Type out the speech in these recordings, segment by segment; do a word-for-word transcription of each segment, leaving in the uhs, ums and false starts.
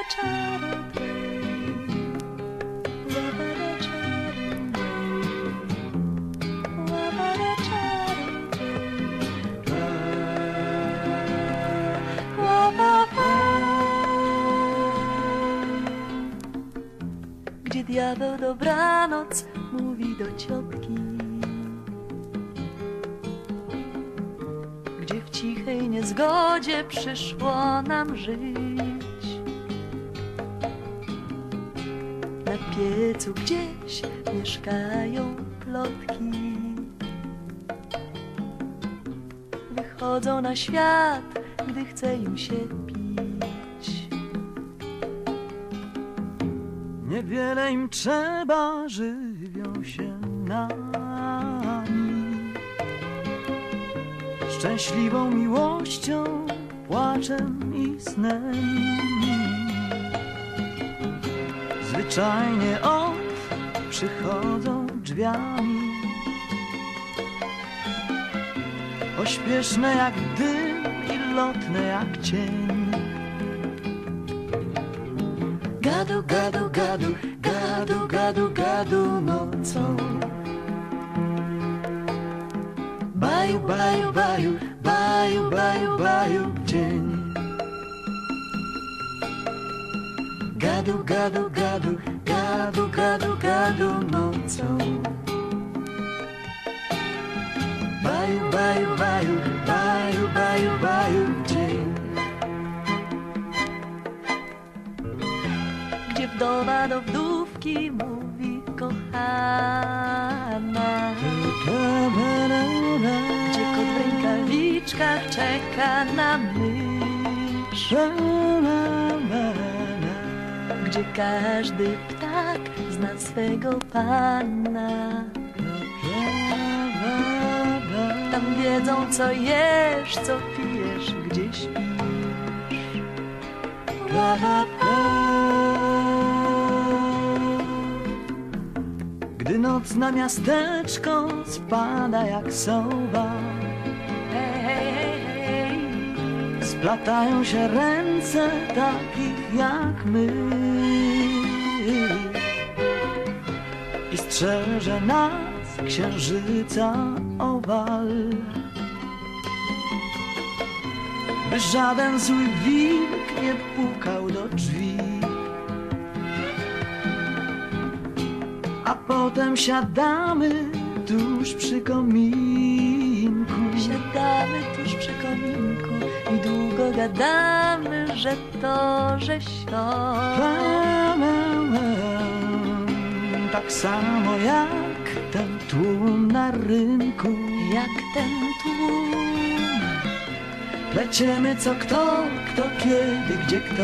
Gdzie diabeł dobranoc mówi do ciotki, gdzie w cichej niezgodzie przyszło nam żyć. Na piecu gdzieś mieszkają plotki, wychodzą na świat, gdy chce im się pić. Niewiele im trzeba, żywią się nami, szczęśliwą miłością, płaczem i snem. Zwyczajnie od przychodzą drzwiami, pośpieszne jak dym i lotne jak cień. Gadu, gadu, gadu, gadu, gadu, gadu nocą. Baju, baju, baju, baju, baju, baju dzień. Gadu, gadu, gadu, gadu, gadu, gadu nocą. Baju, baju, baju, baju, baju, baju dzień. Gdzie wdowa do wdówki mówi kochana, gdzie kot w rękawiczkach czeka na mysz, gdzie każdy ptak zna swego pana. Tam wiedzą, co jesz, co pijesz, gdzie śpisz. Gdy noc na miasteczko spada jak sowa, splatają się ręce takich jak my i strzeże nas księżyca owal, by żaden zły wilk nie pukał do drzwi. A potem siadamy tuż przy kominku, siadamy tuż przy kominku i długo gadamy, że to, że sio. Tak samo jak ten tłum na rynku, jak ten tłum. Pleciemy co kto, kto kiedy, gdzie kto.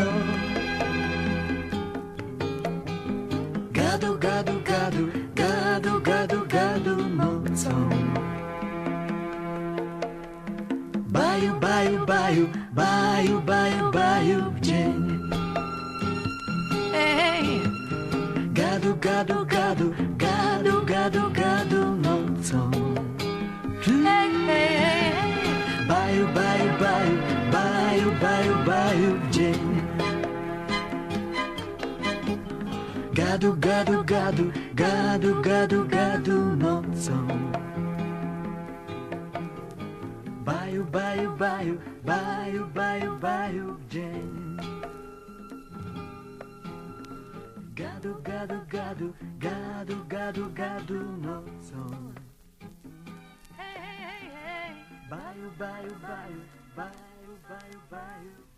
Gadu, gadu, gadu, gadu, gadu, gadu nocą. Baju, baju, baju, baju, baju, baju w dzień. Ej! Gadu, gadu, gadu, gadu, gadu, gadu nocą. Ej, ej, ej. Baju, baju, baju, baju, baju, baju w dzień. Gadu, gadu, gadu, gadu, gadu, gadu nocą. Baju, baju, baju, baju, baju, baju w dzień. Gadu, gadu, gadu, gadu, gadu, gadu nocą. Baju, baju, baju, baju, baju, baju.